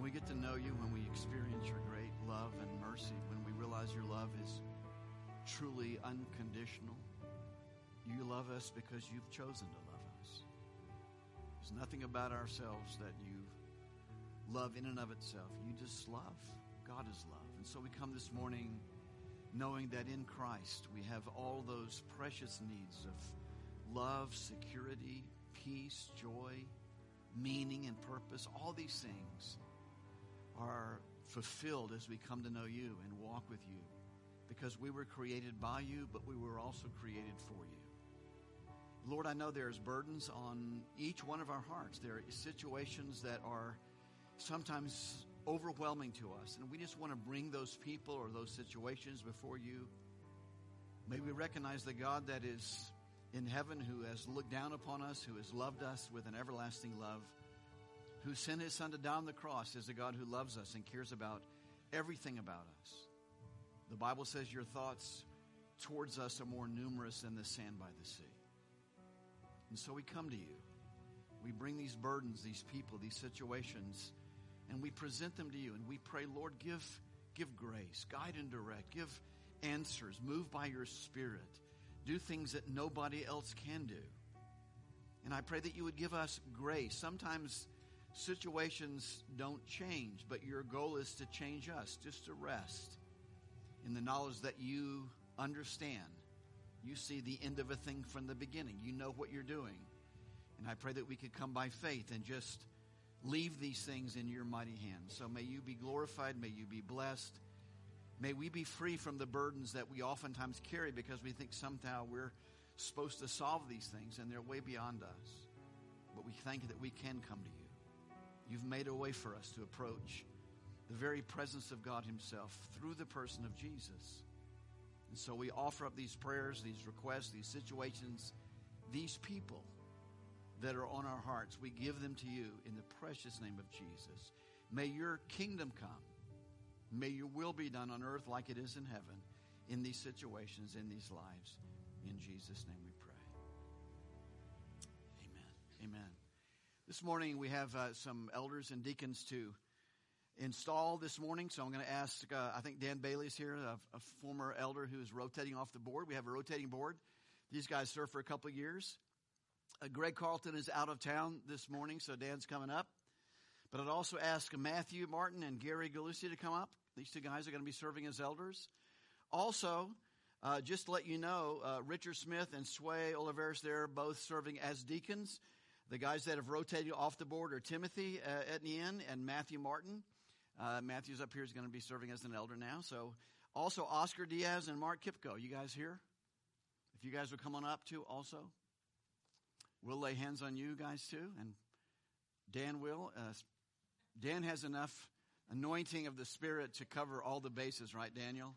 we get to know you, when we experience your great love and mercy, when we realize your love is truly unconditional. You love us because you've chosen to love us. There's nothing about ourselves that you love in and of itself. You just love. God is love. And so we come this morning knowing that in Christ we have all those precious needs of love, security, peace, joy, meaning and purpose. All these things are fulfilled as we come to know you and walk with you, because we were created by you, but we were also created for you. Lord, I know there's burdens on each one of our hearts. There are situations that are sometimes overwhelming to us, and we just want to bring those people or those situations before you. May we recognize the God that is in heaven, who has looked down upon us, who has loved us with an everlasting love, who sent his Son to die on the cross, is a God who loves us and cares about everything about us. The Bible says your thoughts towards us are more numerous than the sand by the sea. And so we come to you. We bring these burdens, these people, these situations, and we present them to you. And we pray, Lord, give grace, guide and direct, give answers, move by your Spirit, do things that nobody else can do. And I pray that you would give us grace. Sometimes situations don't change, but your goal is to change us, just to rest in the knowledge that you understand. You see the end of a thing from the beginning. You know what you're doing. And I pray that we could come by faith and just leave these things in your mighty hands. So may you be glorified. May you be blessed. May we be free from the burdens that we oftentimes carry because we think somehow we're supposed to solve these things and they're way beyond us. But we thank you that we can come to you. You've made a way for us to approach the very presence of God himself through the person of Jesus. And so we offer up these prayers, these requests, these situations, these people that are on our hearts. We give them to you in the precious name of Jesus. May your kingdom come. May your will be done on earth like it is in heaven, in these situations, in these lives. In Jesus' name we pray. Amen. Amen. This morning we have some elders and deacons to install this morning. So I'm going to ask, I think Dan Bailey's here, a former elder who is rotating off the board. We have a rotating board. These guys served for a couple of years. Greg Carlton is out of town this morning, so Dan's coming up. But I'd also ask Matthew Martin and Gary Galusi to come up. These two guys are going to be serving as elders. Also, just to let you know, Richard Smith and Sway Oliveris, they're both serving as deacons. The guys that have rotated off the board are Timothy Etienne and Matthew Martin. Matthew's up here is going to be serving as an elder now. So also Oscar Diaz and Mark Kipko. You guys here? If you guys would come on up too also. We'll lay hands on you guys too. And Dan will. Dan has enough anointing of the Spirit to cover all the bases, right, Daniel?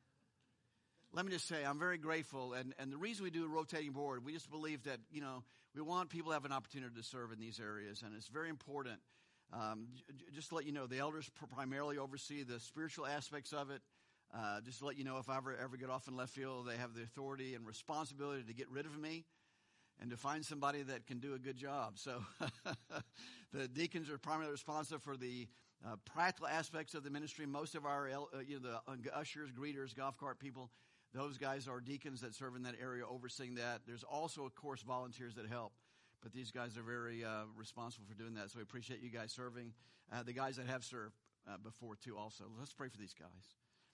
Let me just say, I'm very grateful. And the reason we do a rotating board, we just believe that, we want people to have an opportunity to serve in these areas. And it's very important. Just to let you know, the elders primarily oversee the spiritual aspects of it. Just to let you know, if I ever get off in left field, they have the authority and responsibility to get rid of me and to find somebody that can do a good job. So the deacons are primarily responsible for the practical aspects of the ministry. Most of our the ushers, greeters, golf cart people, those guys are deacons that serve in that area overseeing that. There's also, of course, volunteers that help. But these guys are very responsible for doing that. So we appreciate you guys serving. The guys that have served before, too, also. Let's pray for these guys.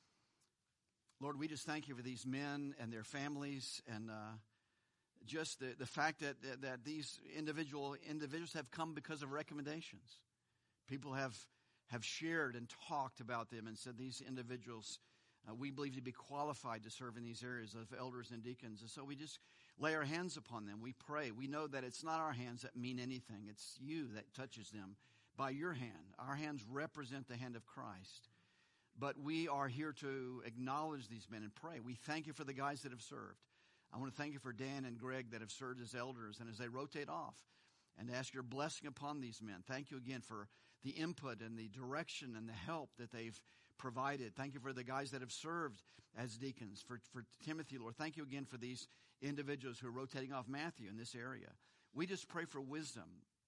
Lord, we just thank you for these men and their families and just the fact that these individuals have come because of recommendations. People have shared and talked about them and said these individuals we believe to be qualified to serve in these areas of elders and deacons. And so we just lay our hands upon them. We pray. We know that it's not our hands that mean anything. It's you that touches them by your hand. Our hands represent the hand of Christ. But we are here to acknowledge these men and pray. We thank you for the guys that have served. I want to thank you for Dan and Greg that have served as elders. And as they rotate off, and ask your blessing upon these men. Thank you again for the input and the direction and the help that they've provided. Thank you for the guys that have served as deacons. For Timothy, Lord, thank you again for these individuals who are rotating off Matthew in this area. We just pray for wisdom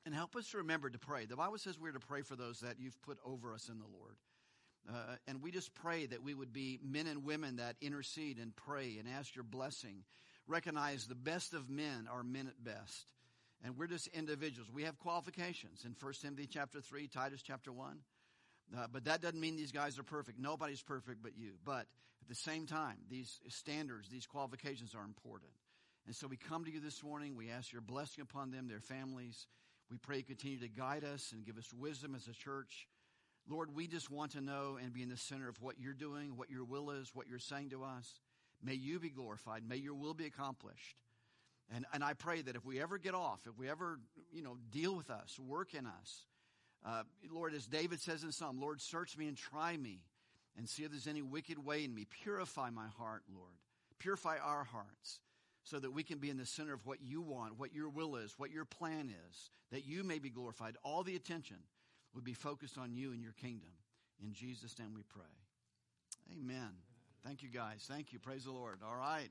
And help us to remember to pray. The Bible says we're to pray for those that you've put over us in the Lord. And we just pray that we would be men and women that intercede and pray and ask your blessing. Recognize the best of men are men at best. And we're just individuals. We have qualifications in 1 Timothy chapter 3, Titus chapter 1. But that doesn't mean these guys are perfect. Nobody's perfect but you. But at the same time, these standards, these qualifications are important. And so we come to you this morning. We ask your blessing upon them, their families. We pray you continue to guide us and give us wisdom as a church. Lord, we just want to know and be in the center of what you're doing, what your will is, what you're saying to us. May you be glorified. May your will be accomplished. And I pray that if we ever get off, if we ever, deal with us, work in us, Lord, as David says in Psalm, Lord, search me and try me and see if there's any wicked way in me. Purify my heart, Lord. Purify our hearts so that we can be in the center of what you want, what your will is, what your plan is, that you may be glorified. All the attention would be focused on you and your kingdom. In Jesus' name we pray. Amen. Thank you, guys. Thank you. Praise the Lord. All right.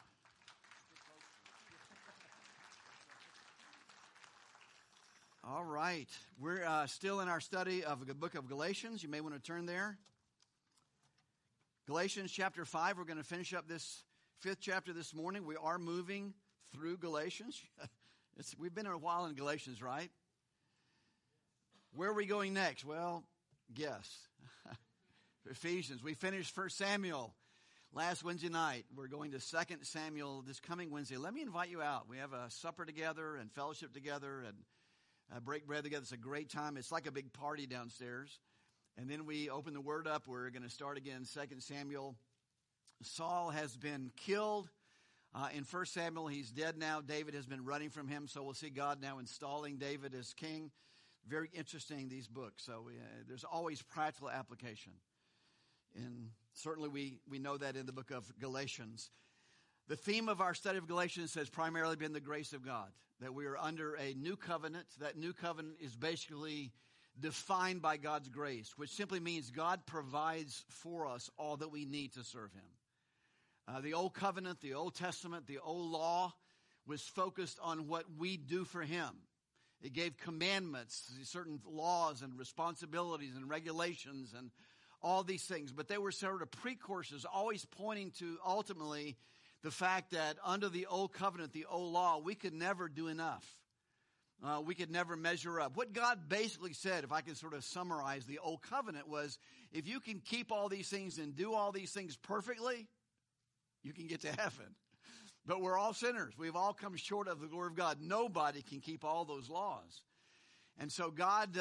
All right. We're still in our study of the book of Galatians. You may want to turn there. Galatians chapter 5. We're going to finish up this 5th chapter this morning. We are moving through Galatians. We've been a while in Galatians, right? Where are we going next? Well, guess. Ephesians. We finished 1 Samuel last Wednesday night. We're going to 2 Samuel this coming Wednesday. Let me invite you out. We have a supper together and fellowship together and break bread together. It's a great time. It's like a big party downstairs. And then we open the word up. We're going to start again 2 Samuel. Saul has been killed. In 1 Samuel, he's dead now. David has been running from him. So we'll see God now installing David as king. Very interesting, these books. So there's always practical application. And certainly we know that in the book of Galatians. The theme of our study of Galatians has primarily been the grace of God, that we are under a new covenant. That new covenant is basically defined by God's grace, which simply means God provides for us all that we need to serve him. The old covenant, the Old Testament, the old law was focused on what we do for him. It gave commandments, certain laws and responsibilities and regulations and all these things. But they were sort of precursors, always pointing to ultimately the fact that under the old covenant, the old law, we could never do enough. We could never measure up. What God basically said, if I can sort of summarize the old covenant, was if you can keep all these things and do all these things perfectly, you can get to heaven. But we're all sinners. We've all come short of the glory of God. Nobody can keep all those laws. And so God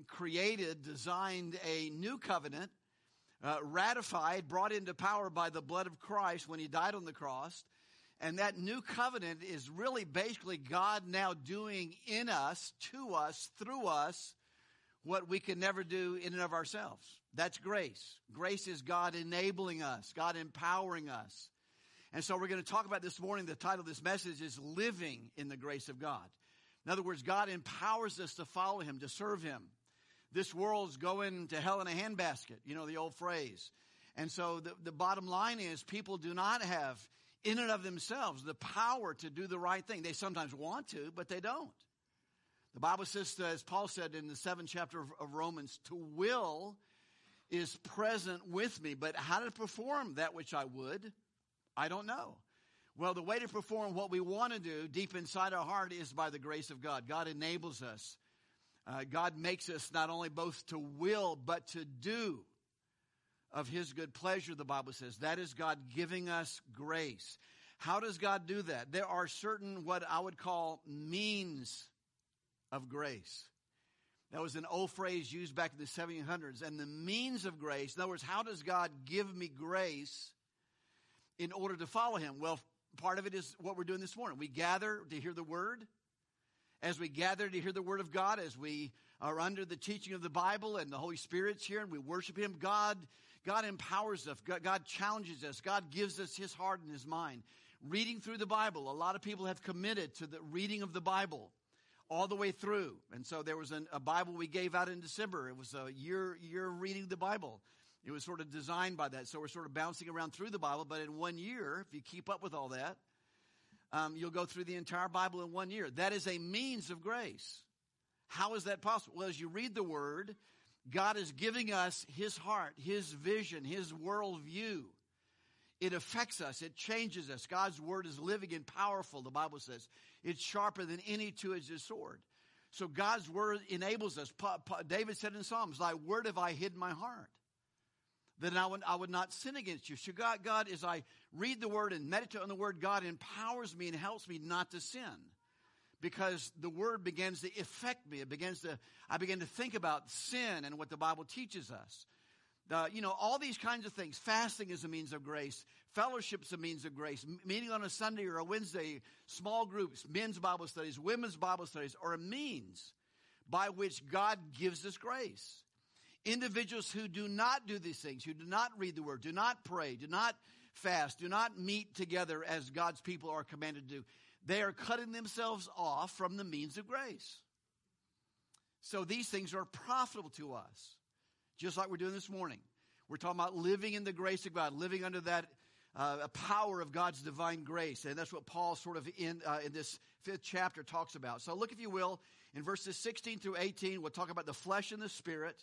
designed a new covenant, ratified, brought into power by the blood of Christ when he died on the cross. And that new covenant is really basically God now doing in us, to us, through us, what we could never do in and of ourselves. That's grace. Grace is God enabling us, God empowering us. And so we're going to talk about this morning, the title of this message is Living in the Grace of God. In other words, God empowers us to follow him, to serve him. This world's going to hell in a handbasket, the old phrase. And so the bottom line is people do not have in and of themselves the power to do the right thing. They sometimes want to, but they don't. The Bible says, as Paul said in the 7th chapter of Romans, to will is present with me, but how to perform that which I would, I don't know. Well, the way to perform what we want to do deep inside our heart is by the grace of God. God enables us. God makes us not only both to will, but to do of his good pleasure, the Bible says. That is God giving us grace. How does God do that? There are certain what I would call means of grace. That was an old phrase used back in the 1700s. And the means of grace, in other words, how does God give me grace in order to follow him? Well, part of it is what we're doing this morning. We gather to hear the word. As we gather to hear the word of God, as we are under the teaching of the Bible and the Holy Spirit's here and we worship him, God empowers us. God challenges us. God gives us his heart and his mind. Reading through the Bible. A lot of people have committed to the reading of the Bible all the way through. And so there was a Bible we gave out in December. It was a year reading the Bible. It was sort of designed by that. So we're sort of bouncing around through the Bible. But in 1 year, if you keep up with all that, you'll go through the entire Bible in 1 year. That is a means of grace. How is that possible? Well, as you read the Word, God is giving us His heart, His vision, His worldview. It affects us. It changes us. God's Word is living and powerful, the Bible says. It's sharper than any two-edged sword. So God's Word enables us. David said in Psalms, thy Word have I hid in my heart, that I would not sin against you. So God, as I read the Word and meditate on the Word, God empowers me and helps me not to sin. Because the Word begins to affect me. I begin to think about sin and what the Bible teaches us. All these kinds of things. Fasting is a means of grace. Fellowship is a means of grace. Meeting on a Sunday or a Wednesday, small groups, men's Bible studies, women's Bible studies are a means by which God gives us grace. Individuals who do not do these things, who do not read the Word, do not pray, do not fast, do not meet together as God's people are commanded to do, they are cutting themselves off from the means of grace. So these things are profitable to us, just like we're doing this morning. We're talking about living in the grace of God, living under that power of God's divine grace. And that's what Paul sort of in this 5th chapter talks about. So look, if you will, in verses 16 through 18, we'll talk about the flesh and the spirit.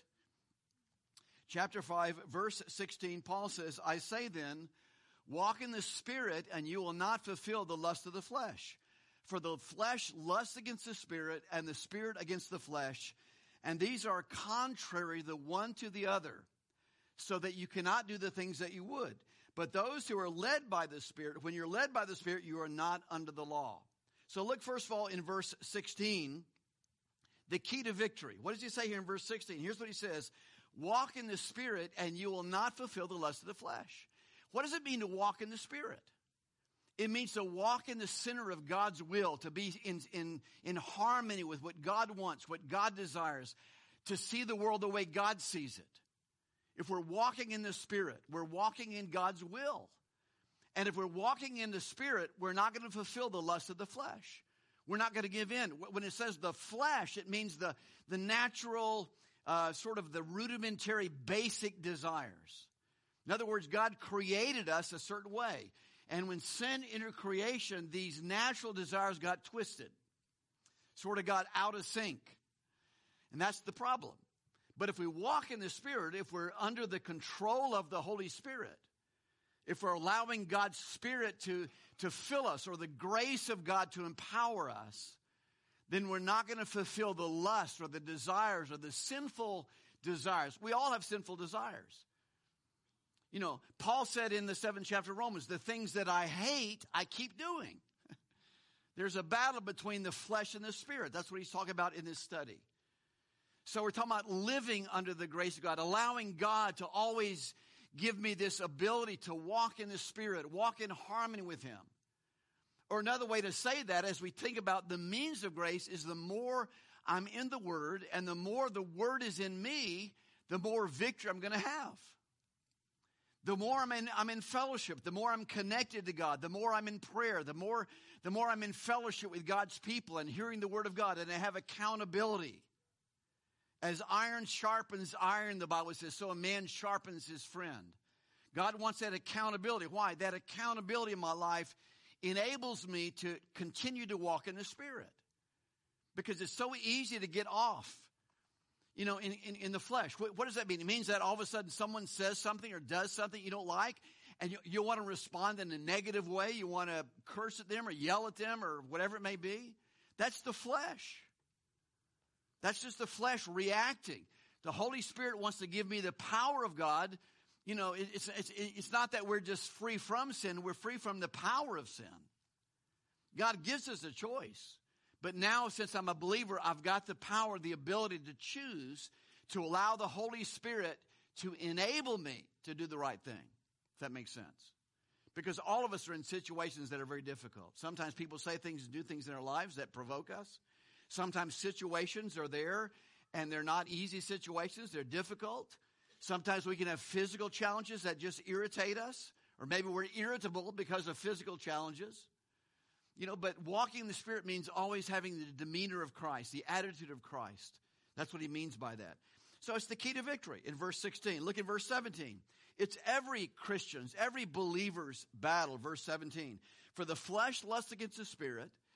Chapter 5, verse 16, Paul says, I say then, walk in the Spirit, and you will not fulfill the lust of the flesh. For the flesh lusts against the Spirit, and the Spirit against the flesh. And these are contrary the one to the other, so that you cannot do the things that you would. But those who are led by the Spirit, when you're led by the Spirit, you are not under the law. So look first of all in verse 16, the key to victory. What does he say here in verse 16? Here's what he says. Walk in the Spirit, and you will not fulfill the lust of the flesh. What does it mean to walk in the Spirit? It means to walk in the center of God's will, to be in harmony with what God wants, what God desires, to see the world the way God sees it. If we're walking in the Spirit, we're walking in God's will. And if we're walking in the Spirit, we're not going to fulfill the lust of the flesh. We're not going to give in. When it says the flesh, it means the natural, sort of the rudimentary basic desires. In other words, God created us a certain way. And when sin entered creation, these natural desires got twisted, sort of got out of sync. And that's the problem. But if we walk in the Spirit, if we're under the control of the Holy Spirit, if we're allowing God's Spirit to fill us, or the grace of God to empower us, then we're not going to fulfill the lust or the desires or the sinful desires. We all have sinful desires. Paul said in the 7th chapter of Romans, the things that I hate, I keep doing. There's a battle between the flesh and the Spirit. That's what he's talking about in this study. So we're talking about living under the grace of God, allowing God to always give me this ability to walk in the Spirit, walk in harmony with Him. Or another way to say that, as we think about the means of grace, is the more I'm in the Word and the more the Word is in me, the more victory I'm going to have. The more I'm in fellowship, the more I'm connected to God, the more I'm in prayer, the more I'm in fellowship with God's people and hearing the Word of God, and I have accountability. As iron sharpens iron, the Bible says, so a man sharpens his friend. God wants that accountability. Why? That accountability in my life enables me to continue to walk in the Spirit. Because it's so easy to get off, in the flesh. What does that mean? It means that all of a sudden someone says something or does something you don't like, and you want to respond in a negative way. You want to curse at them or yell at them or whatever it may be. That's the flesh. That's just the flesh reacting. The Holy Spirit wants to give me the power of God. It's not that we're just free from sin. We're free from the power of sin. God gives us a choice. But now, since I'm a believer, I've got the power, the ability to choose to allow the Holy Spirit to enable me to do the right thing, if that makes sense. Because all of us are in situations that are very difficult. Sometimes people say things and do things in our lives that provoke us. Sometimes situations are there, and they're not easy situations. They're difficult. Sometimes we can have physical challenges that just irritate us, or maybe we're irritable because of physical challenges. But walking in the Spirit means always having the demeanor of Christ, the attitude of Christ. That's what he means by that. So it's the key to victory in verse 16. Look at verse 17. It's every Christian's, every believer's battle, verse 17. For the flesh lusts against the Spirit,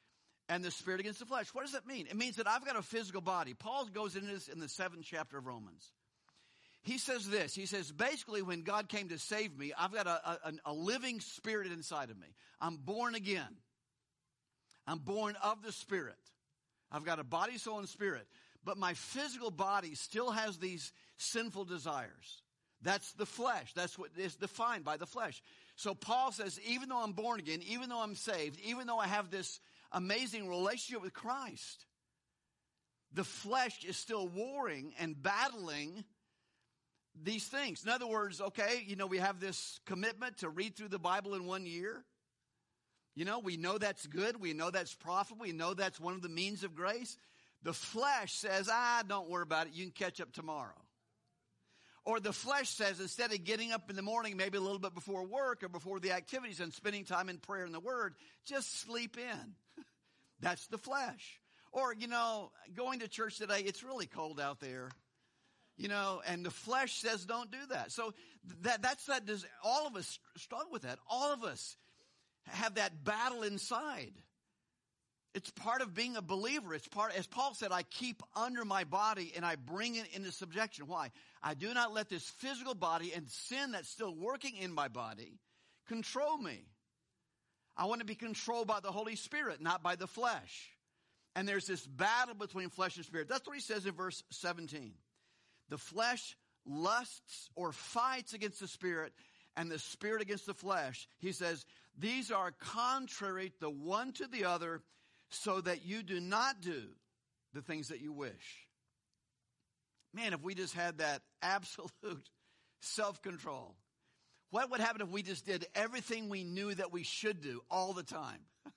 and the spirit against the flesh. What does that mean? It means that I've got a physical body. Paul goes into this in the 7th chapter of Romans. He says this. He says, basically, when God came to save me, I've got a living spirit inside of me. I'm born again. I'm born of the Spirit. I've got a body, soul, and spirit. But my physical body still has these sinful desires. That's the flesh. That's what is defined by the flesh. So Paul says, even though I'm born again, even though I'm saved, even though I have this amazing relationship with Christ, the flesh is still warring and battling these things. In other words, okay, we have this commitment to read through the Bible in 1 year. We know that's good. We know that's profitable. We know that's one of the means of grace. The flesh says, don't worry about it. You can catch up tomorrow. Or the flesh says, instead of getting up in the morning, maybe a little bit before work or before the activities and spending time in prayer and the Word, just sleep in. That's the flesh. Or, going to church today, it's really cold out there. And the flesh says don't do that. So that's that. All of us struggle with that. All of us have that battle inside. It's part of being a believer. It's part, as Paul said, I keep under my body and I bring it into subjection. Why? I do not let this physical body and sin that's still working in my body control me. I want to be controlled by the Holy Spirit, not by the flesh. And there's this battle between flesh and spirit. That's what he says in verse 17. The flesh lusts or fights against the spirit, and the spirit against the flesh. He says, these are contrary the one to the other, so that you do not do the things that you wish. Man, if we just had that absolute self-control. What would happen if we just did everything we knew that we should do all the time?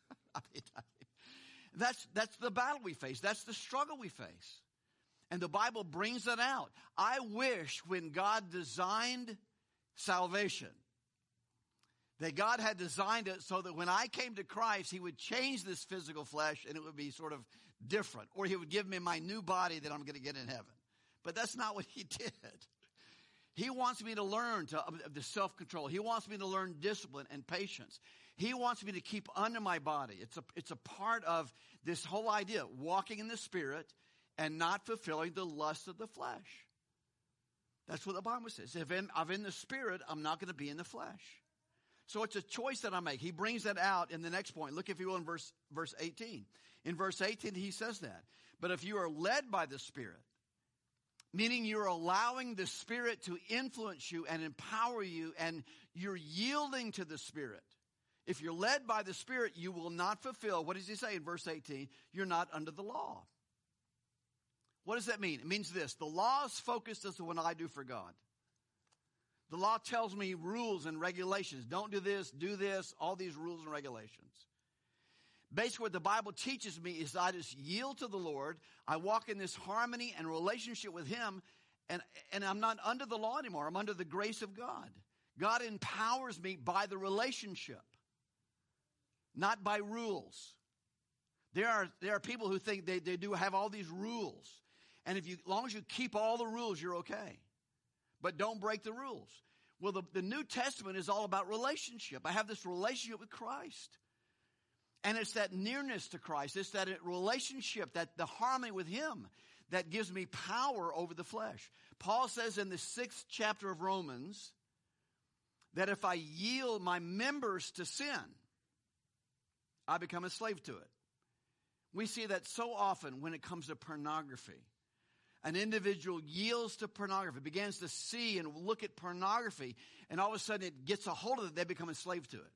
That's the battle we face. That's the struggle we face. And the Bible brings that out. I wish when God designed salvation, that God had designed it so that when I came to Christ, he would change this physical flesh and it would be sort of different. Or he would give me my new body that I'm going to get in heaven. But that's not what he did. He wants me to learn the self-control. He wants me to learn discipline and patience. He wants me to keep under my body. It's a part of this whole idea, walking in the Spirit and not fulfilling the lust of the flesh. That's what the Bible says. If I'm in the Spirit, I'm not going to be in the flesh. So it's a choice that I make. He brings that out in the next point. Look, if you will, in verse 18. In verse 18, he says that. But if you are led by the Spirit, meaning you're allowing the Spirit to influence you and empower you, and you're yielding to the Spirit. If you're led by the Spirit, you will not fulfill, what does he say in verse 18? You're not under the law. What does that mean? It means this. The law is focused as to what I do for God. The law tells me rules and regulations. Don't do this, all these rules and regulations. Basically, what the Bible teaches me is I just yield to the Lord. I walk in this harmony and relationship with him, and I'm not under the law anymore. I'm under the grace of God. God empowers me by the relationship, not by rules. There are people who think they do have all these rules. And as long as you keep all the rules, you're okay. But don't break the rules. Well, the New Testament is all about relationship. I have this relationship with Christ. And it's that nearness to Christ. It's that relationship, that the harmony with him that gives me power over the flesh. Paul says in the 6th chapter of Romans that if I yield my members to sin, I become a slave to it. We see that so often when it comes to pornography. An individual yields to pornography, begins to see and look at pornography, and all of a sudden it gets a hold of it, they become a slave to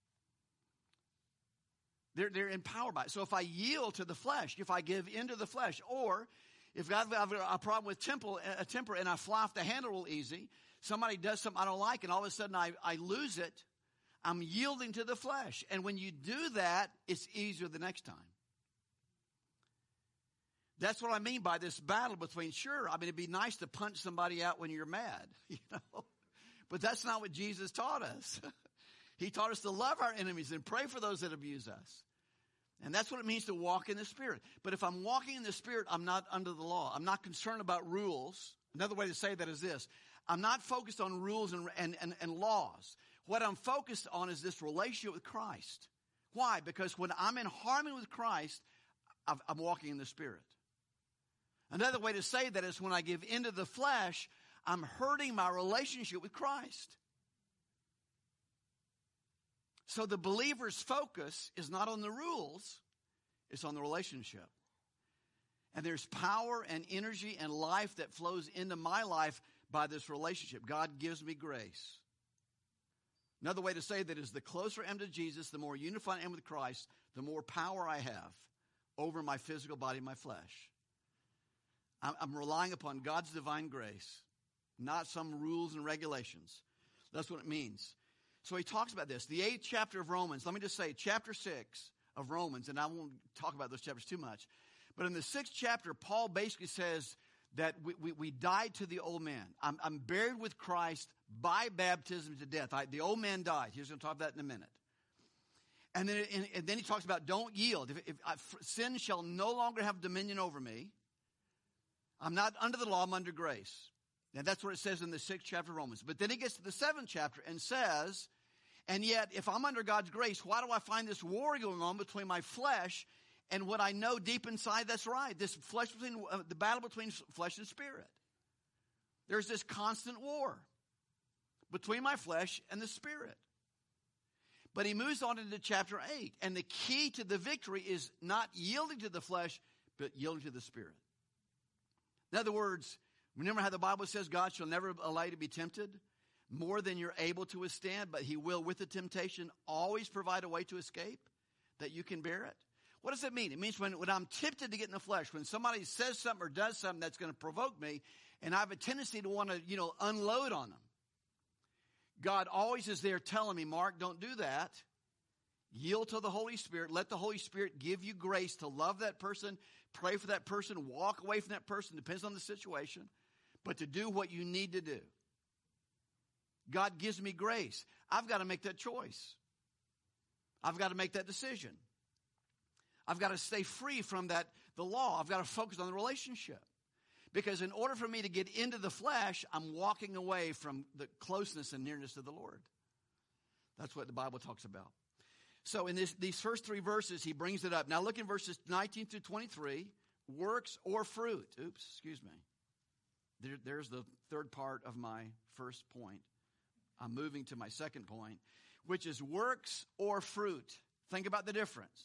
it. They're empowered by it. So if I yield to the flesh, if I give into the flesh, or if I've got a problem with a temper and I fly off the handle real easy, somebody does something I don't like, and all of a sudden I lose it, I'm yielding to the flesh. And when you do that, it's easier the next time. That's what I mean by this battle between, it'd be nice to punch somebody out when you're mad, but that's not what Jesus taught us. He taught us to love our enemies and pray for those that abuse us. And that's what it means to walk in the Spirit. But if I'm walking in the Spirit, I'm not under the law. I'm not concerned about rules. Another way to say that is this. I'm not focused on rules and laws. What I'm focused on is this relationship with Christ. Why? Because when I'm in harmony with Christ, I'm walking in the Spirit. Another way to say that is when I give into the flesh, I'm hurting my relationship with Christ. So the believer's focus is not on the rules, it's on the relationship. And there's power and energy and life that flows into my life by this relationship. God gives me grace. Another way to say that is the closer I am to Jesus, the more unified I am with Christ, the more power I have over my physical body, my flesh. I'm relying upon God's divine grace, not some rules and regulations. That's what it means. So he talks about this. The 8th chapter of Romans, let me just say, chapter 6 of Romans, and I won't talk about those chapters too much, but in the 6th chapter, Paul basically says that we died to the old man. I'm buried with Christ by baptism to death. The old man died. He's going to talk about that in a minute. And then he talks about don't yield. If sin shall no longer have dominion over me, I'm not under the law, I'm under grace. And that's what it says in the 6th chapter of Romans. But then he gets to the 7th chapter and says, and yet if I'm under God's grace, why do I find this war going on between my flesh and what I know deep inside that's right? This the battle between flesh and spirit. There's this constant war between my flesh and the spirit. But he moves on into chapter 8. And the key to the victory is not yielding to the flesh, but yielding to the spirit. In other words, remember how the Bible says God shall never allow you to be tempted more than you're able to withstand, but he will with the temptation always provide a way to escape that you can bear it. What does that mean? It means when I'm tempted to get in the flesh, when somebody says something or does something that's going to provoke me, and I have a tendency to want to, unload on them. God always is there telling me, Mark, don't do that. Yield to the Holy Spirit. Let the Holy Spirit give you grace to love that person, pray for that person, walk away from that person, depends on the situation, but to do what you need to do. God gives me grace. I've got to make that choice. I've got to make that decision. I've got to stay free from the law. I've got to focus on the relationship. Because in order for me to get into the flesh, I'm walking away from the closeness and nearness of the Lord. That's what the Bible talks about. So in these first 3 verses, he brings it up. Now look in verses 19 through 23, works or fruit. Oops, excuse me. There's the third part of my first point. I'm moving to my second point, which is works or fruit. Think about the difference.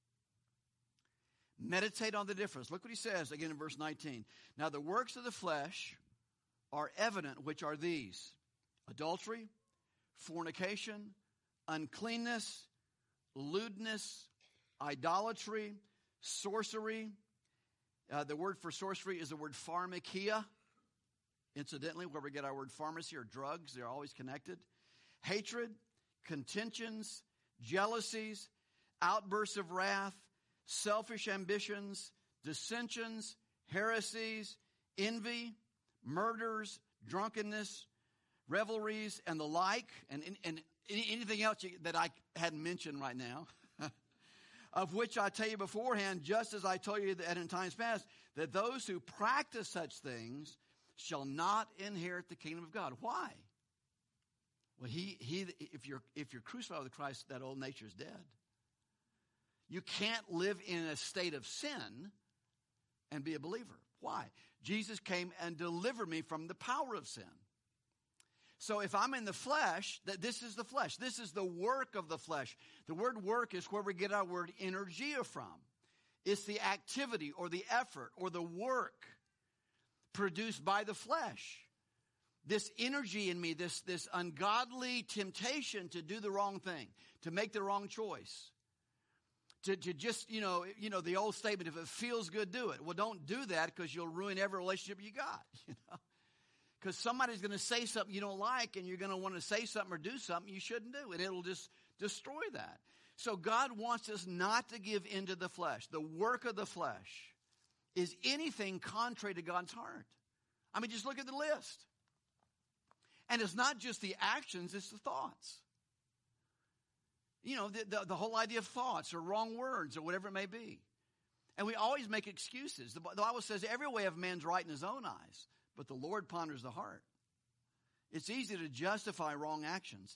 Meditate on the difference. Look what he says again in verse 19. Now the works of the flesh are evident, which are these: adultery, fornication, uncleanness, lewdness, idolatry, sorcery. The word for sorcery is the word pharmakia. Incidentally, where we get our word pharmacy or drugs, they're always connected. Hatred, contentions, jealousies, outbursts of wrath, selfish ambitions, dissensions, heresies, envy, murders, drunkenness, revelries, and the like, and anything else that I hadn't mentioned right now, of which I tell you beforehand, just as I told you that in times past, that those who practice such things shall not inherit the kingdom of God. Why? Well, if you're crucified with Christ, that old nature is dead. You can't live in a state of sin and be a believer. Why? Jesus came and delivered me from the power of sin. So if I'm in the flesh, this is the flesh. This is the work of the flesh. The word work is where we get our word energia from. It's the activity or the effort or the work produced by the flesh. This energy in me, this ungodly temptation to do the wrong thing, to make the wrong choice. To just, the old statement, if it feels good, do it. Well, don't do that because you'll ruin every relationship you got, Because somebody's going to say something you don't like and you're going to want to say something or do something you shouldn't do. And it'll just destroy that. So God wants us not to give into the flesh. The work of the flesh is anything contrary to God's heart. I mean, just look at the list. And it's not just the actions, it's the thoughts. The whole idea of thoughts or wrong words or whatever it may be. And we always make excuses. The Bible says every way of man's right in his own eyes, but the Lord ponders the heart. It's easy to justify wrong actions.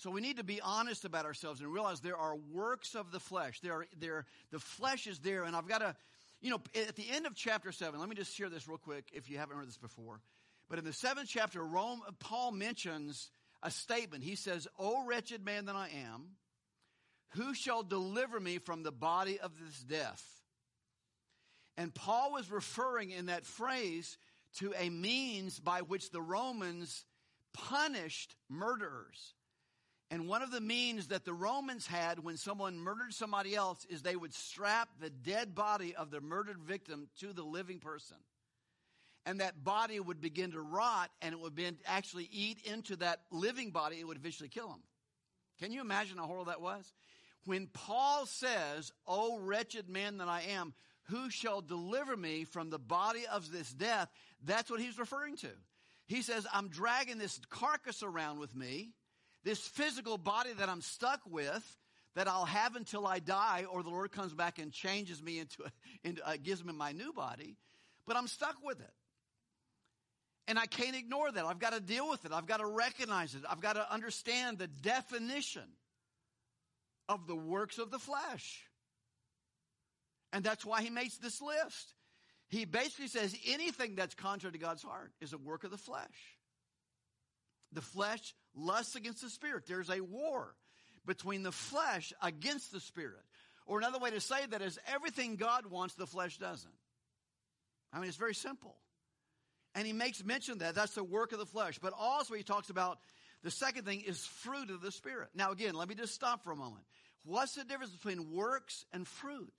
So we need to be honest about ourselves and realize there are works of the flesh. The flesh is there, and I've got to, at the end of chapter 7, let me just share this real quick if you haven't heard this before. But in the 7th chapter, Paul mentions a statement. He says, "O wretched man that I am, who shall deliver me from the body of this death?" And Paul was referring in that phrase to a means by which the Romans punished murderers. And one of the means that the Romans had when someone murdered somebody else is they would strap the dead body of the murdered victim to the living person. And that body would begin to rot, and it would actually eat into that living body. It would eventually kill him. Can you imagine how horrible that was? When Paul says, "O wretched man that I am, who shall deliver me from the body of this death?" That's what he's referring to. He says, I'm dragging this carcass around with me, this physical body that I'm stuck with, that I'll have until I die, or the Lord comes back and changes me gives me my new body. But I'm stuck with it. And I can't ignore that. I've got to deal with it. I've got to recognize it. I've got to understand the definition of the works of the flesh. And that's why he makes this list. He basically says anything that's contrary to God's heart is a work of the flesh. The flesh lusts against the spirit. There's a war between the flesh against the spirit. Or another way to say that is everything God wants, the flesh doesn't. I mean, it's very simple. And he makes mention that. That's the work of the flesh. But also he talks about the second thing is fruit of the Spirit. Now again, let me just stop for a moment. What's the difference between works and fruit?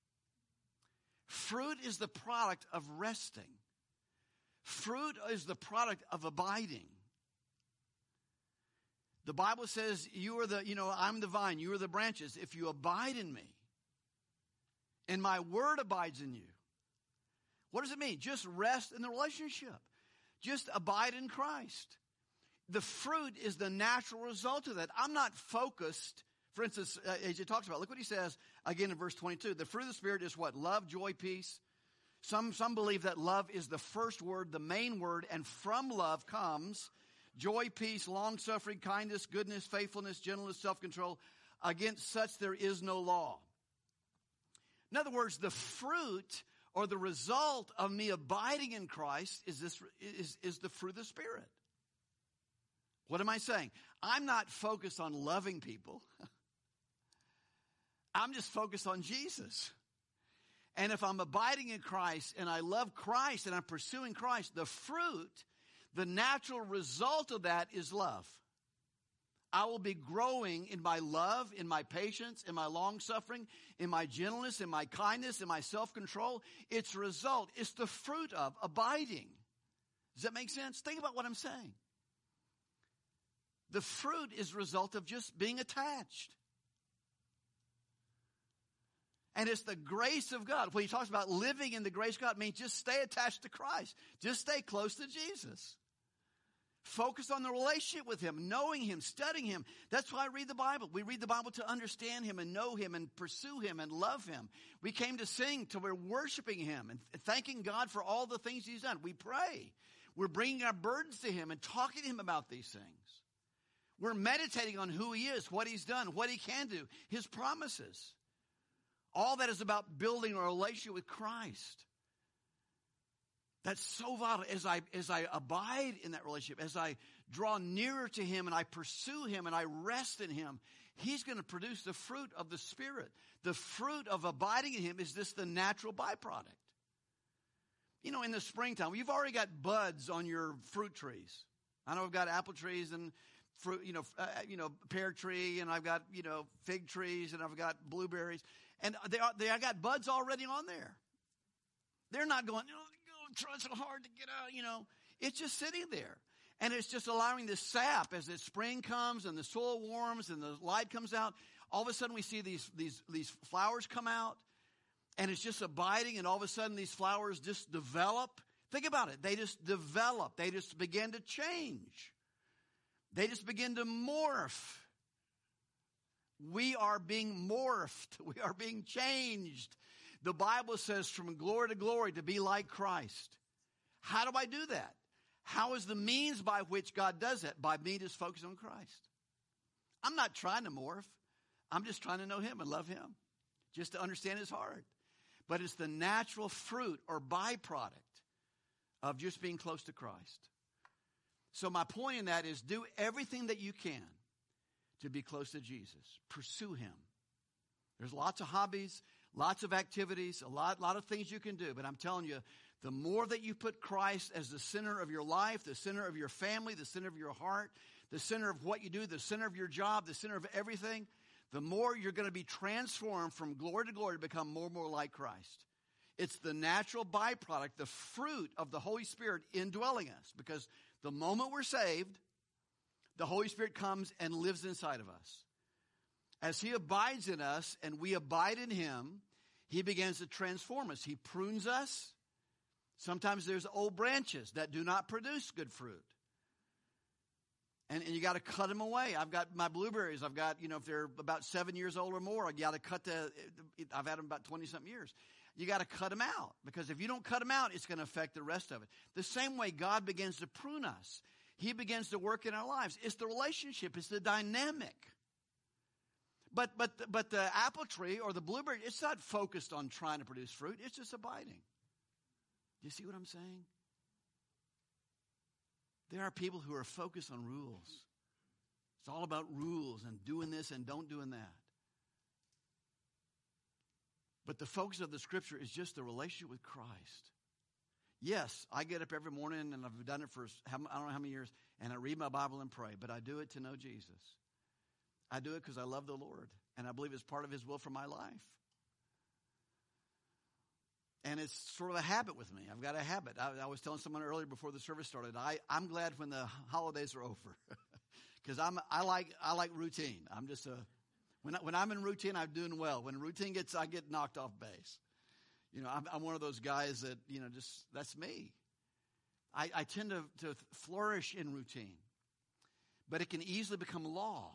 Fruit is the product of resting. Fruit is the product of abiding. The Bible says, I'm the vine, you are the branches. If you abide in me, and my word abides in you. What does it mean? Just rest in the relationship. Just abide in Christ. The fruit is the natural result of that. I'm not focused. For instance, as he talks about, look what he says again in verse 22. The fruit of the Spirit is what? Love, joy, peace. Some believe that love is the first word, the main word, and from love comes joy, peace, long-suffering, kindness, goodness, faithfulness, gentleness, self-control. Against such there is no law. In other words, the fruit or the result of me abiding in Christ is the fruit of the Spirit. What am I saying? I'm not focused on loving people. I'm just focused on Jesus. And if I'm abiding in Christ and I love Christ and I'm pursuing Christ, the fruit, the natural result of that is love. I will be growing in my love, in my patience, in my long-suffering, in my gentleness, in my kindness, in my self-control. It's a result. It's the fruit of abiding. Does that make sense? Think about what I'm saying. The fruit is a result of just being attached. And it's the grace of God. When he talks about living in the grace of God, it means just stay attached to Christ. Just stay close to Jesus. Focus on the relationship with him, knowing him, studying him. That's why I read the Bible. We read the Bible to understand him and know him and pursue him and love him. We came to sing till we're worshiping him and thanking God for all the things he's done. We pray. We're bringing our burdens to him and talking to him about these things. We're meditating on who he is, what he's done, what he can do, his promises. All that is about building a relationship with Christ. That's so vital. As I abide in that relationship, as I draw nearer to him and I pursue him and I rest in him, he's going to produce the fruit of the Spirit. The fruit of abiding in him is just the natural byproduct. In the springtime, you've already got buds on your fruit trees. I know I've got apple trees and fruit, pear tree, and I've got, fig trees, and I've got blueberries. And I got buds already on there. They're not going, I'm trying so hard to get out, It's just sitting there. And it's just allowing the sap as the spring comes and the soil warms and the light comes out. All of a sudden we see these flowers come out. And it's just abiding, and all of a sudden these flowers just develop. Think about it. They just develop. They just begin to change. They just begin to morph. We are being morphed. We are being changed. The Bible says from glory to glory to be like Christ. How do I do that? How is the means by which God does that? By me just focusing on Christ. I'm not trying to morph. I'm just trying to know him and love him, just to understand his heart. But it's the natural fruit or byproduct of just being close to Christ. So my point in that is do everything that you can to be close to Jesus. Pursue him. There's lots of hobbies, lots of activities, a lot of things you can do. But I'm telling you, the more that you put Christ as the center of your life, the center of your family, the center of your heart, the center of what you do, the center of your job, the center of everything, the more you're going to be transformed from glory to glory to become more and more like Christ. It's the natural byproduct, the fruit of the Holy Spirit indwelling us. Because the moment we're saved, the Holy Spirit comes and lives inside of us. As he abides in us and we abide in him, he begins to transform us. He prunes us. Sometimes there's old branches that do not produce good fruit. And you got to cut them away. I've got my blueberries. I've got, if they're about 7 years old or more, I got to cut I've had them about 20-something years. You got to cut them out, because if you don't cut them out, it's going to affect the rest of it. The same way God begins to prune us. He begins to work in our lives. It's the relationship. It's the dynamic. But the apple tree or the blueberry, it's not focused on trying to produce fruit. It's just abiding. Do you see what I'm saying? There are people who are focused on rules. It's all about rules and doing this and don't doing that. But the focus of the Scripture is just the relationship with Christ. Yes, I get up every morning, and I've done it for I don't know how many years, and I read my Bible and pray, but I do it to know Jesus. I do it because I love the Lord, and I believe it's part of his will for my life. And it's sort of a habit with me. I've got a habit. I was telling someone earlier before the service started, I'm glad when the holidays are over, because I like routine. I'm just when I'm in routine, I'm doing well. When routine I get knocked off base. I'm one of those guys that, just that's me. I tend to flourish in routine, but it can easily become law.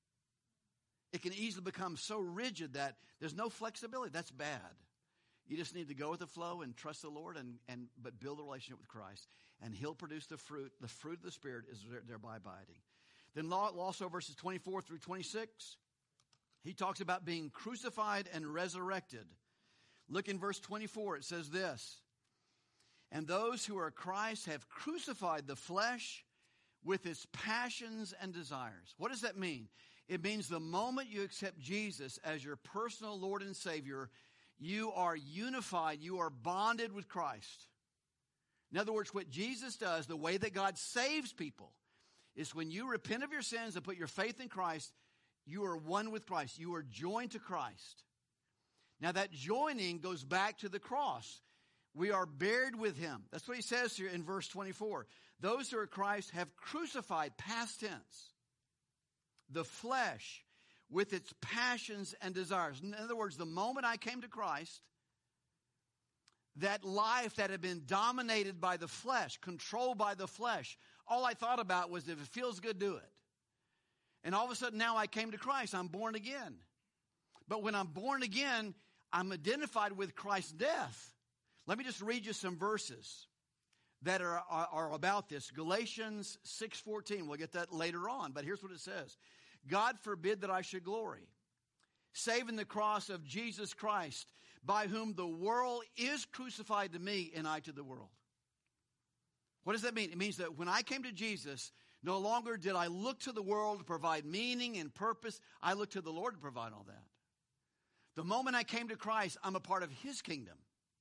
It can easily become so rigid that there's no flexibility. That's bad. You just need to go with the flow and trust the Lord, but build a relationship with Christ, and he'll produce the fruit. The fruit of the Spirit is thereby abiding. Then also verses 24 through 26, he talks about being crucified and resurrected. Look in verse 24. It says this: "And those who are Christ have crucified the flesh with its passions and desires." What does that mean? It means the moment you accept Jesus as your personal Lord and Savior, you are unified, you are bonded with Christ. In other words, what Jesus does, the way that God saves people, is when you repent of your sins and put your faith in Christ, you are one with Christ. You are joined to Christ. Now that joining goes back to the cross. We are buried with him. That's what he says here in verse 24. Those who are Christ have crucified, past tense, the flesh with its passions and desires. In other words, the moment I came to Christ, that life that had been dominated by the flesh, controlled by the flesh, all I thought about was, if it feels good, do it. And all of a sudden now I came to Christ. I'm born again. But when I'm born again, I'm identified with Christ's death. Let me just read you some verses that are about this. Galatians 6:14. We'll get that later on, but here's what it says. "God forbid that I should glory, save in the cross of Jesus Christ, by whom the world is crucified to me and I to the world." What does that mean? It means that when I came to Jesus, no longer did I look to the world to provide meaning and purpose. I looked to the Lord to provide all that. The moment I came to Christ, I'm a part of his kingdom.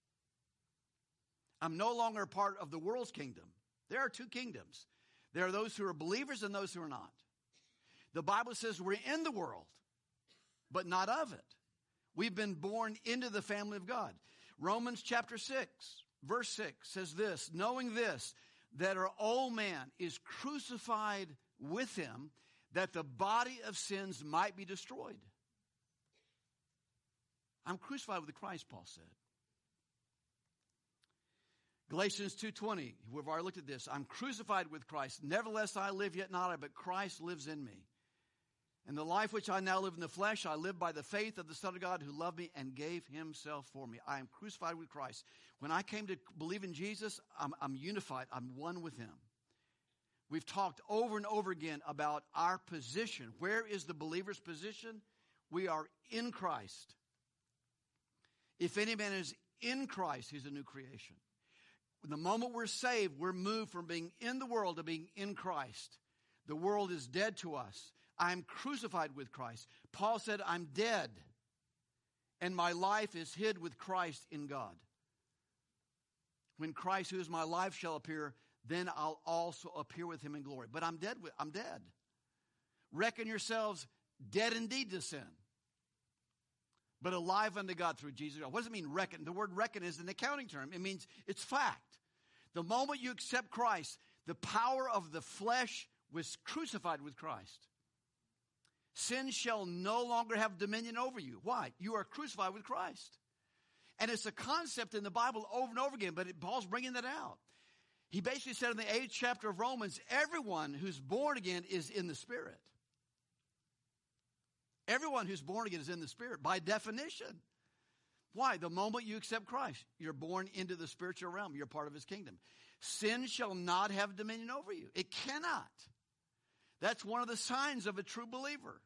I'm no longer a part of the world's kingdom. There are two kingdoms. There are those who are believers and those who are not. The Bible says we're in the world, but not of it. We've been born into the family of God. Romans chapter 6, verse 6 says this: "Knowing this, that our old man is crucified with him, that the body of sins might be destroyed." I'm crucified with Christ, Paul said. Galatians 2:20, we've already looked at this. "I'm crucified with Christ. Nevertheless I live, yet not I, but Christ lives in me. And the life which I now live in the flesh, I live by the faith of the Son of God who loved me and gave himself for me." I am crucified with Christ. When I came to believe in Jesus, I'm unified. I'm one with him. We've talked over and over again about our position. Where is the believer's position? We are in Christ. If any man is in Christ, he's a new creation. The moment we're saved, we're moved from being in the world to being in Christ. The world is dead to us. I'm crucified with Christ. Paul said, I'm dead, and my life is hid with Christ in God. When Christ, who is my life, shall appear, then I'll also appear with him in glory. But I'm dead. Reckon yourselves dead indeed to sin, but alive unto God through Jesus. What does it mean, reckon? The word reckon is an accounting term. It means it's fact. The moment you accept Christ, the power of the flesh was crucified with Christ. Sin shall no longer have dominion over you. Why? You are crucified with Christ. And it's a concept in the Bible over and over again, but Paul's bringing that out. He basically said in the 8th chapter of Romans, everyone who's born again is in the Spirit. Everyone who's born again is in the Spirit by definition. Why? The moment you accept Christ, you're born into the spiritual realm. You're part of his kingdom. Sin shall not have dominion over you. It cannot. That's one of the signs of a true believer.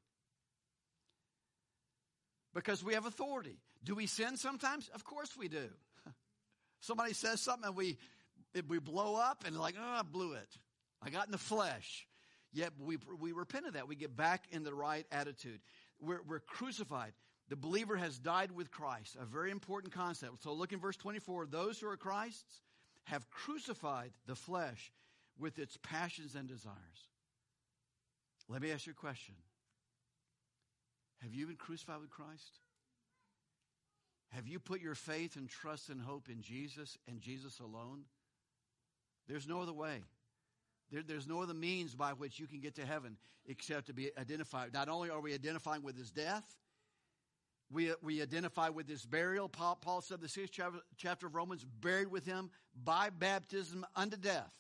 Because we have authority. Do we sin sometimes? Of course we do. Somebody says something and we blow up and like, oh, I blew it. I got in the flesh. Yet we repent of that. We get back in the right attitude. We're crucified. The believer has died with Christ, a very important concept. So look in verse 24. Those who are Christ's have crucified the flesh with its passions and desires. Let me ask you a question. Have you been crucified with Christ? Have you put your faith and trust and hope in Jesus and Jesus alone? There's no other way. There's no other means by which you can get to heaven except to be identified. Not only are we identifying with his death, we identify with his burial. Paul said the 6th chapter of Romans, buried with him by baptism unto death.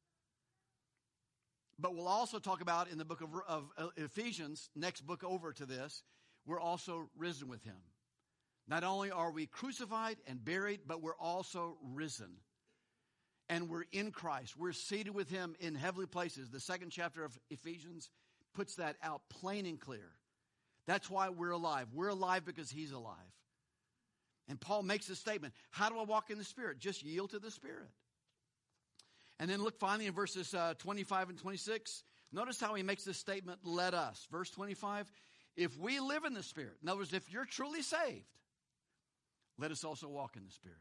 But we'll also talk about in the book of Ephesians, next book over to this, we're also risen with him. Not only are we crucified and buried, but we're also risen. And we're in Christ. We're seated with him in heavenly places. The 2nd chapter of Ephesians puts that out plain and clear. That's why we're alive. We're alive because he's alive. And Paul makes this statement. How do I walk in the Spirit? Just yield to the Spirit. And then look finally in verses 25 and 26. Notice how he makes this statement, let us. Verse 25, if we live in the Spirit. In other words, if you're truly saved, let us also walk in the Spirit.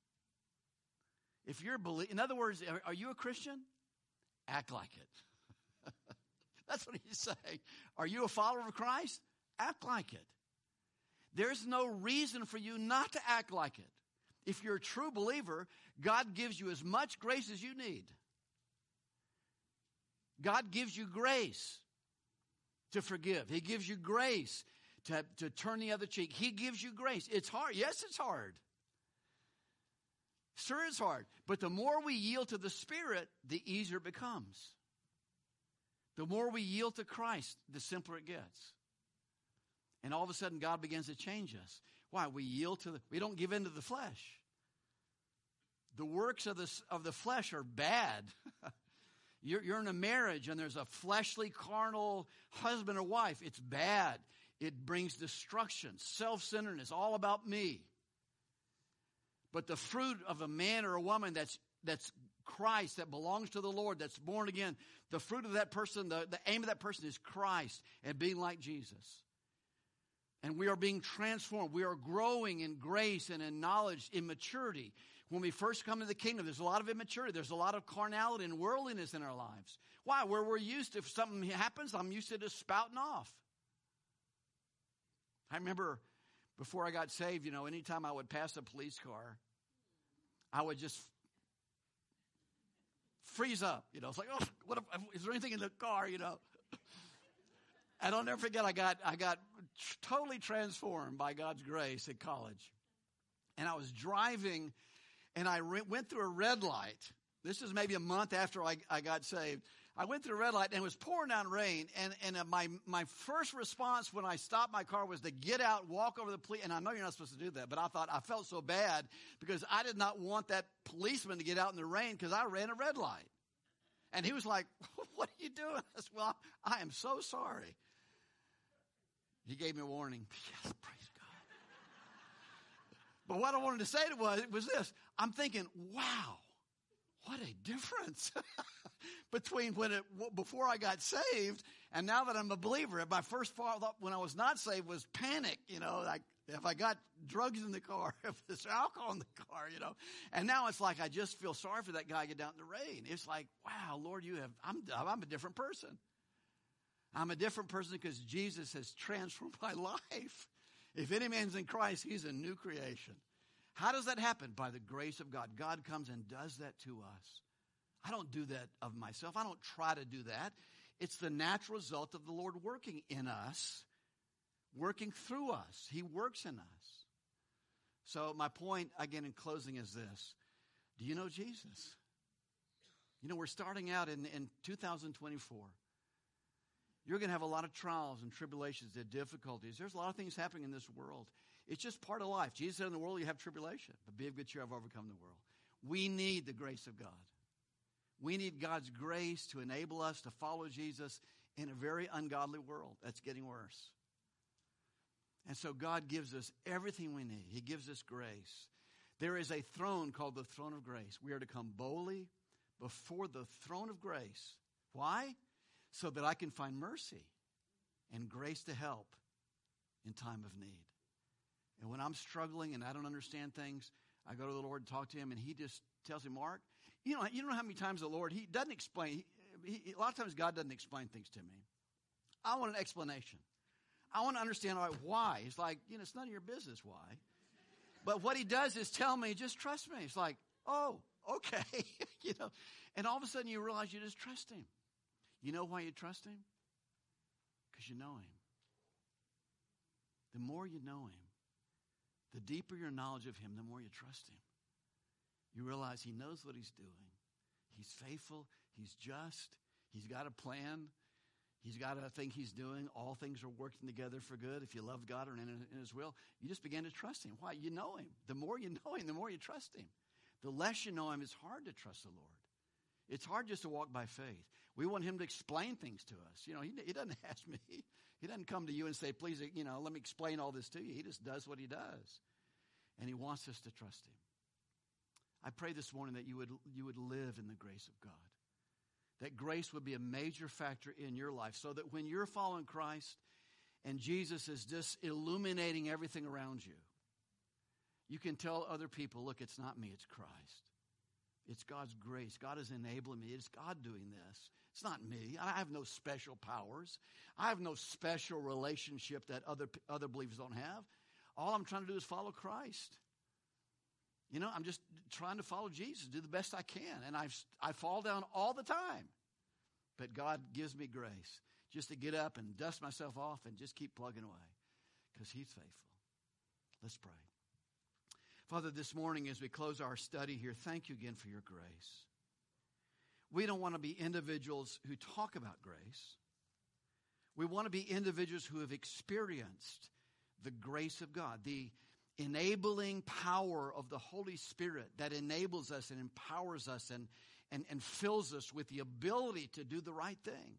If you're in other words, are you a Christian? Act like it. That's what he's saying. Are you a follower of Christ? Act like it. There's no reason for you not to act like it. If you're a true believer, God gives you as much grace as you need. God gives you grace to forgive. He gives you grace to turn the other cheek. He gives you grace. It's hard. Yes, it's hard. Sure, it's hard. But the more we yield to the Spirit, the easier it becomes. The more we yield to Christ, the simpler it gets. And all of a sudden, God begins to change us. Why? We don't give in to the flesh. The works of the flesh are bad. You're in a marriage and there's a fleshly, carnal husband or wife. It's bad. It brings destruction, self-centeredness, all about me. But the fruit of a man or a woman that's Christ, that belongs to the Lord, that's born again, the fruit of that person, the aim of that person is Christ and being like Jesus. And we are being transformed. We are growing in grace and in knowledge, in maturity. When we first come into the kingdom, there's a lot of immaturity. There's a lot of carnality and worldliness in our lives. Why? Where we're used to, if something happens, I'm used to just spouting off. I remember before I got saved, anytime I would pass a police car, I would just freeze up. It's like, oh, is there anything in the car, And I'll never forget, I got totally transformed by God's grace at college. And I was driving, and I went through a red light. This is maybe a month after I got saved. I went through a red light, and it was pouring down rain. And my first response when I stopped my car was to get out, walk over the police. And I know you're not supposed to do that, but I felt so bad because I did not want that policeman to get out in the rain because I ran a red light. And he was like, what are you doing? I said, well, I am so sorry. He gave me a warning. Yes, praise God. But what I wanted to say was this. I'm thinking, wow, what a difference between before I got saved and now that I'm a believer. My first thought when I was not saved was panic, like if I got drugs in the car, if there's alcohol in the car, And now it's like I just feel sorry for that guy get out in the rain. It's like, wow, Lord, I'm a different person. I'm a different person because Jesus has transformed my life. If any man's in Christ, he's a new creation. How does that happen? By the grace of God. God comes and does that to us. I don't do that of myself. I don't try to do that. It's the natural result of the Lord working in us, working through us. He works in us. So my point, again, in closing is this. Do you know Jesus? We're starting out in 2024. You're going to have a lot of trials and tribulations and difficulties. There's a lot of things happening in this world. It's just part of life. Jesus said in the world you have tribulation, but be of good cheer, I've overcome the world. We need the grace of God. We need God's grace to enable us to follow Jesus in a very ungodly world that's getting worse. And so God gives us everything we need. He gives us grace. There is a throne called the throne of grace. We are to come boldly before the throne of grace. Why? So that I can find mercy and grace to help in time of need. And when I'm struggling and I don't understand things, I go to the Lord and talk to him, and he just tells me, Mark, you know how many times the Lord, he doesn't explain. A lot of times God doesn't explain things to me. I want an explanation. I want to understand why. It's like, it's none of your business why. But what he does is tell me, just trust me. It's like, oh, okay. And all of a sudden you realize you just trust him. You know why you trust him? Because you know him. The more you know him, the deeper your knowledge of him, the more you trust him. You realize he knows what he's doing. He's faithful. He's just. He's got a plan. He's got a thing he's doing. All things are working together for good. If you love God or in his will, you just begin to trust him. Why? You know him. The more you know him, the more you trust him. The less you know him, it's hard to trust the Lord. It's hard just to walk by faith. We want him to explain things to us. He doesn't ask me. He doesn't come to you and say, please, let me explain all this to you. He just does what he does. And he wants us to trust him. I pray this morning that you would live in the grace of God. That grace would be a major factor in your life so that when you're following Christ and Jesus is just illuminating everything around you, you can tell other people, look, it's not me, it's Christ. It's God's grace. God is enabling me. It's God doing this. It's not me. I have no special powers. I have no special relationship that other believers don't have. All I'm trying to do is follow Christ. I'm just trying to follow Jesus, do the best I can. And I fall down all the time. But God gives me grace just to get up and dust myself off and just keep plugging away because he's faithful. Let's pray. Father, this morning as we close our study here, thank you again for your grace. We don't want to be individuals who talk about grace. We want to be individuals who have experienced the grace of God, the enabling power of the Holy Spirit that enables us and empowers us and fills us with the ability to do the right thing.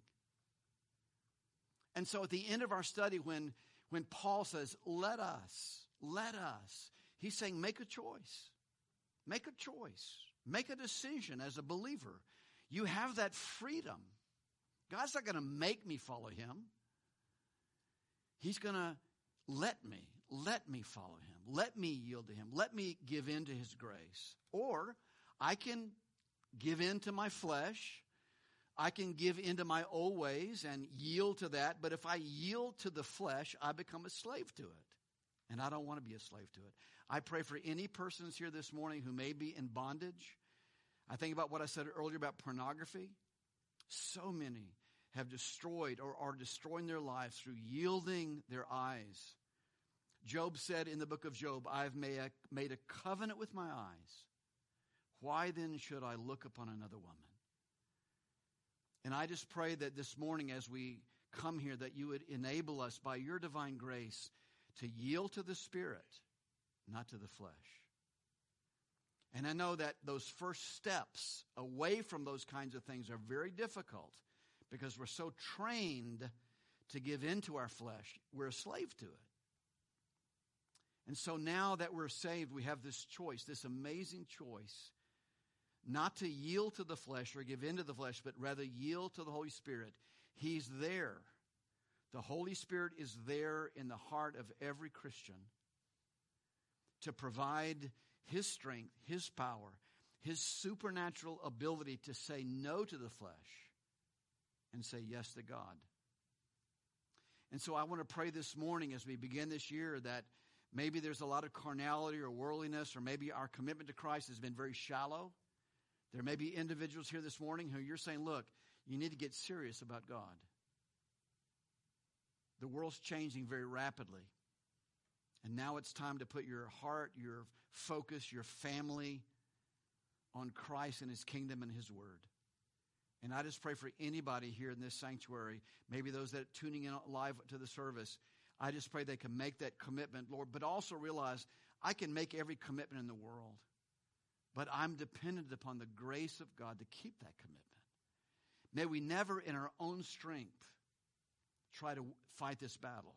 And so at the end of our study, when Paul says, let us, he's saying, make a choice. Make a choice. Make a decision as a believer. You have that freedom. God's not going to make me follow him. He's going to let me follow him. Let me yield to him. Let me give in to his grace. Or I can give in to my flesh. I can give into my old ways and yield to that. But if I yield to the flesh, I become a slave to it. And I don't want to be a slave to it. I pray for any persons here this morning who may be in bondage. I think about what I said earlier about pornography. So many have destroyed or are destroying their lives through yielding their eyes. Job said in the book of Job, I have made a covenant with my eyes. Why then should I look upon another woman? And I just pray that this morning as we come here, that you would enable us by your divine grace to yield to the Spirit, not to the flesh. And I know that those first steps away from those kinds of things are very difficult because we're so trained to give into our flesh. We're a slave to it. And so now that we're saved, we have this choice, this amazing choice, not to yield to the flesh or give into the flesh, but rather yield to the Holy Spirit. He's there. The Holy Spirit is there in the heart of every Christian to provide His strength, His power, His supernatural ability to say no to the flesh and say yes to God. And so I want to pray this morning as we begin this year that maybe there's a lot of carnality or worldliness, or maybe our commitment to Christ has been very shallow. There may be individuals here this morning who you're saying, look, you need to get serious about God. The world's changing very rapidly. And now it's time to put your heart, your focus, your family on Christ and His kingdom and His word. And I just pray for anybody here in this sanctuary, maybe those that are tuning in live to the service, I just pray they can make that commitment, Lord, but also realize I can make every commitment in the world, but I'm dependent upon the grace of God to keep that commitment. May we never in our own strength try to fight this battle.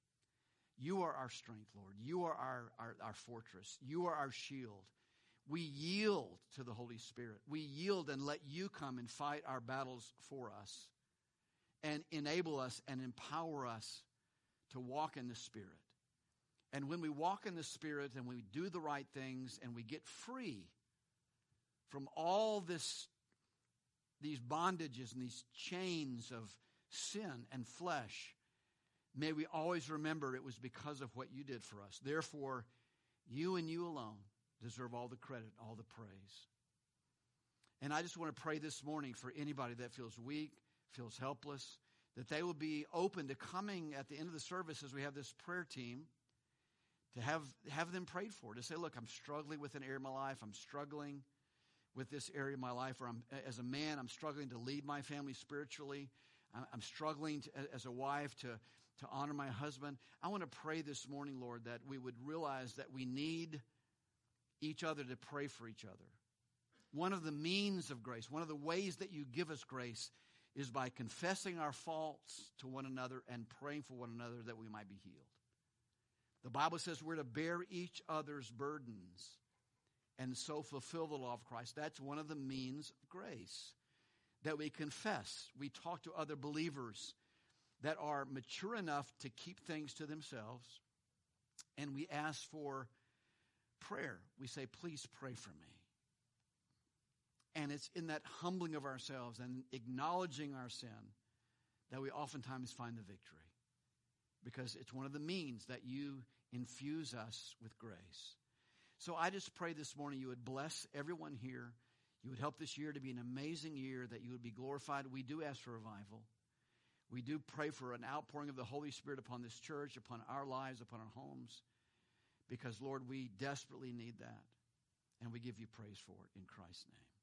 You are our strength, Lord. You are our fortress. You are our shield. We yield to the Holy Spirit. We yield and let you come and fight our battles for us and enable us and empower us to walk in the Spirit. And when we walk in the Spirit and we do the right things and we get free from all these bondages and these chains of sin and flesh, may we always remember it was because of what you did for us. Therefore, you and you alone deserve all the credit, all the praise. And I just want to pray this morning for anybody that feels weak, feels helpless, that they will be open to coming at the end of the service as we have this prayer team to have them prayed for, to say, look, I'm struggling with an area of my life. I'm struggling with this area of my life, or as a man, I'm struggling to lead my family spiritually. I'm struggling as a wife to honor my husband. I want to pray this morning, Lord, that we would realize that we need each other to pray for each other. One of the means of grace, one of the ways that you give us grace is by confessing our faults to one another and praying for one another that we might be healed. The Bible says we're to bear each other's burdens and so fulfill the law of Christ. That's one of the means of grace, that we confess. We talk to other believers that are mature enough to keep things to themselves, and we ask for prayer. We say, please pray for me. And it's in that humbling of ourselves and acknowledging our sin that we oftentimes find the victory, because it's one of the means that you infuse us with grace. So I just pray this morning you would bless everyone here. You would help this year to be an amazing year, that you would be glorified. We do ask for revival. We do pray for an outpouring of the Holy Spirit upon this church, upon our lives, upon our homes, because, Lord, we desperately need that. And we give you praise for it in Christ's name.